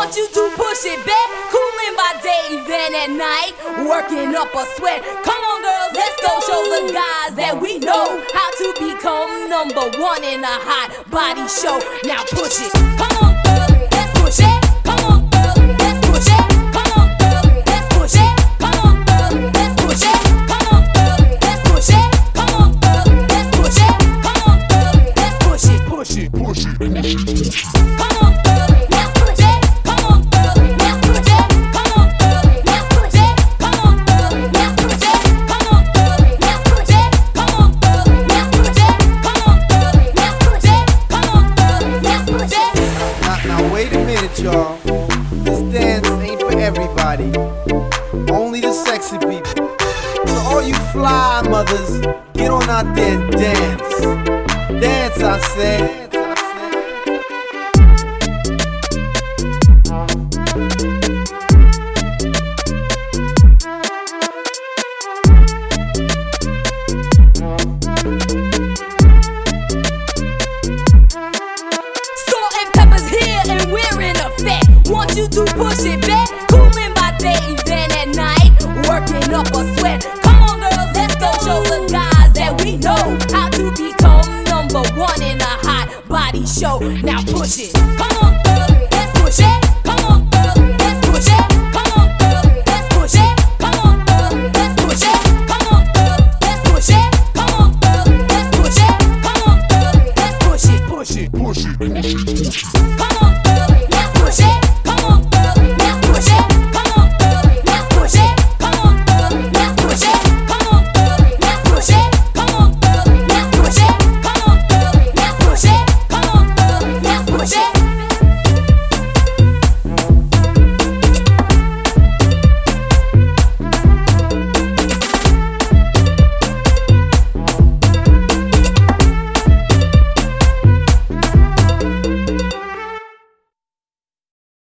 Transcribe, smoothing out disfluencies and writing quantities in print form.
Want you to push it back, cooling by day, then at night, working up a sweat. Come on girls, let's go show the guys that we know how to become #1 in a hot body show. Now push it, come on girl, let's push it. Come on girl, let's push it. Come on girl, let's push it. Come on girl, let's push it. Come on girl, let's push it. Come on girl, let's push it. Come on girl, let's push it. Push it, push it. Come on girl, let's push it. Come on girl, let's push it. Come on girl, let's push it. Come on girl, let's push it. Come on girl, let's push it. Come on girl, let's push it. Come on girl, let's push it. Come on girl, let's push it. Now wait a minute, y'all. This dance ain't for everybody. Only the sexy people. So all you fly mothers, get on out there and dance. Dance, I say. Want you to push it back, cooling by day, then at night, working up a sweat. Come on girls, let's go show the guys that we know how to become #1 in a hot body show. Now push it, come on girl, let's push it. Come on girl, let's push it. Come on girl, let's push it. Come on girl, let's push it. Come on girl, let's push it. Come on girl, let's push it. Come on girl, let's push it. Push it, push it. Come on girl, let's push it. Come on girl.